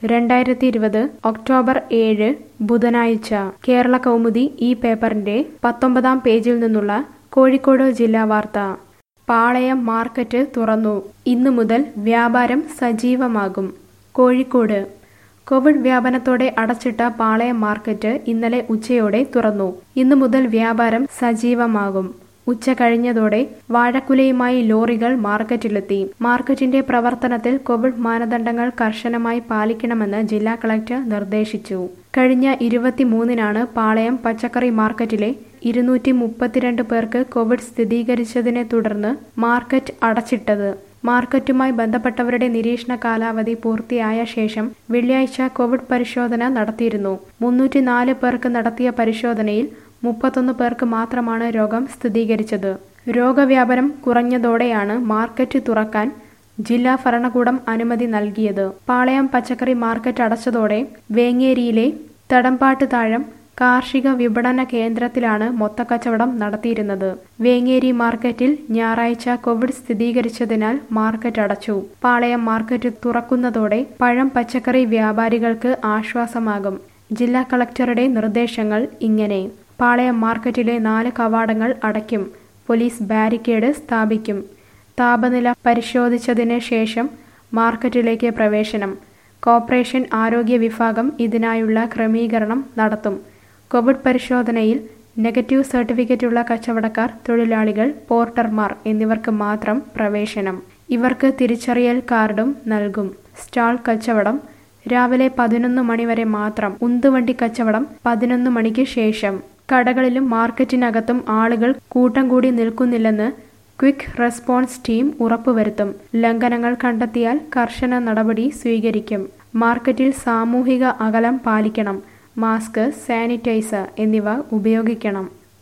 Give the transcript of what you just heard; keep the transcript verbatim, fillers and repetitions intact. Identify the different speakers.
Speaker 1: രണ്ടായിരത്തി ഇരുപത് ഒക്ടോബർ ഏഴ് ബുധനാഴ്ച കേരള കൗമുദി ഈ പേപ്പറിന്റെ പത്തൊമ്പതാം പേജിൽ നിന്നുള്ള കോഴിക്കോട് ജില്ലാ വാർത്ത. പാളയം മാർക്കറ്റ് തുറന്നു. ഇന്നു മുതൽ വ്യാപാരം സജീവമാകും. കോഴിക്കോട് കോവിഡ് വ്യാപനത്തോടെ അടച്ചിട്ട പാളയം മാർക്കറ്റ് ഇന്നലെ ഉച്ചയോടെ തുറന്നു. ഇന്നു മുതൽ വ്യാപാരം സജീവമാകും. ഉച്ച കഴിഞ്ഞതോടെ വാഴക്കുലയുമായി ലോറികൾ മാർക്കറ്റിലെത്തി. മാർക്കറ്റിന്റെ പ്രവർത്തനത്തിൽ കോവിഡ് മാനദണ്ഡങ്ങൾ കർശനമായി പാലിക്കണമെന്ന് ജില്ലാ കളക്ടർ നിർദ്ദേശിച്ചു. കഴിഞ്ഞ ഇരുപത്തിമൂന്നിനാണ് പാളയം പച്ചക്കറി മാർക്കറ്റിലെ ഇരുന്നൂറ്റി മുപ്പത്തിരണ്ട് പേർക്ക് കോവിഡ് സ്ഥിരീകരിച്ചതിനെ തുടർന്ന് മാർക്കറ്റ് അടച്ചിട്ടത്. മാർക്കറ്റുമായി ബന്ധപ്പെട്ടവരുടെ നിരീക്ഷണ കാലാവധി പൂർത്തിയായ ശേഷം വെള്ളിയാഴ്ച കോവിഡ് പരിശോധന നടത്തിയിരുന്നു. മുന്നൂറ്റി നാല് പേർക്ക് നടത്തിയ പരിശോധനയിൽ മുപ്പത്തൊന്ന് പേർക്ക് മാത്രമാണ് രോഗം സ്ഥിരീകരിച്ചത്. രോഗവ്യാപനം കുറഞ്ഞതോടെയാണ് മാർക്കറ്റ് തുറക്കാൻ ജില്ലാ ഭരണകൂടം അനുമതി നൽകിയത്. പാളയം പച്ചക്കറി മാർക്കറ്റ് അടച്ചതോടെ വേങ്ങേരിയിലെ തടമ്പാട്ട് താഴം കാർഷിക വിപണന കേന്ദ്രത്തിലാണ് മൊത്തക്കച്ചവടം നടത്തിയിരുന്നത്. വേങ്ങേരി മാർക്കറ്റിൽ ഞായറാഴ്ച കോവിഡ് സ്ഥിരീകരിച്ചതിനാൽ മാർക്കറ്റ് അടച്ചു. പാളയം മാർക്കറ്റ് തുറക്കുന്നതോടെ പഴം പച്ചക്കറി വ്യാപാരികൾക്ക് ആശ്വാസമാകും. ജില്ലാ കളക്ടറുടെ നിർദ്ദേശങ്ങൾ ഇങ്ങനെ: പാളയം മാർക്കറ്റിലെ നാല് കവാടങ്ങൾ അടയ്ക്കും. പോലീസ് ബാരിക്കേഡ് സ്ഥാപിക്കും. താപനില പരിശോധിച്ചതിന് ശേഷം മാർക്കറ്റിലേക്ക് പ്രവേശനം. കോർപ്പറേഷൻ ആരോഗ്യ വിഭാഗം ഇതിനായുള്ള ക്രമീകരണം നടത്തും. കോവിഡ് പരിശോധനയിൽ നെഗറ്റീവ് സർട്ടിഫിക്കറ്റുള്ള കച്ചവടക്കാർ, തൊഴിലാളികൾ, പോർട്ടർമാർ എന്നിവർക്ക് മാത്രം പ്രവേശനം. ഇവർക്ക് തിരിച്ചറിയൽ കാർഡും നൽകും. സ്റ്റാൾ കച്ചവടം രാവിലെ പതിനൊന്ന് മണി വരെ മാത്രം. ഉന്തുവണ്ടി കച്ചവടം പതിനൊന്ന് മണിക്ക് ശേഷം. കടകളിലും മാർക്കറ്റിനകത്തും ആളുകൾ കൂട്ടം കൂടി നിൽക്കുന്നില്ലെന്ന് ക്വിക്ക് റെസ്പോൺസ് ടീം ഉറപ്പുവരുത്തും. ലംഘനങ്ങൾ കണ്ടെത്തിയാൽ കർശന നടപടി സ്വീകരിക്കും. മാർക്കറ്റിൽ സാമൂഹിക അകലം പാലിക്കണം. മാസ്ക്, സാനിറ്റൈസർ എന്നിവ ഉപയോഗിക്കണം.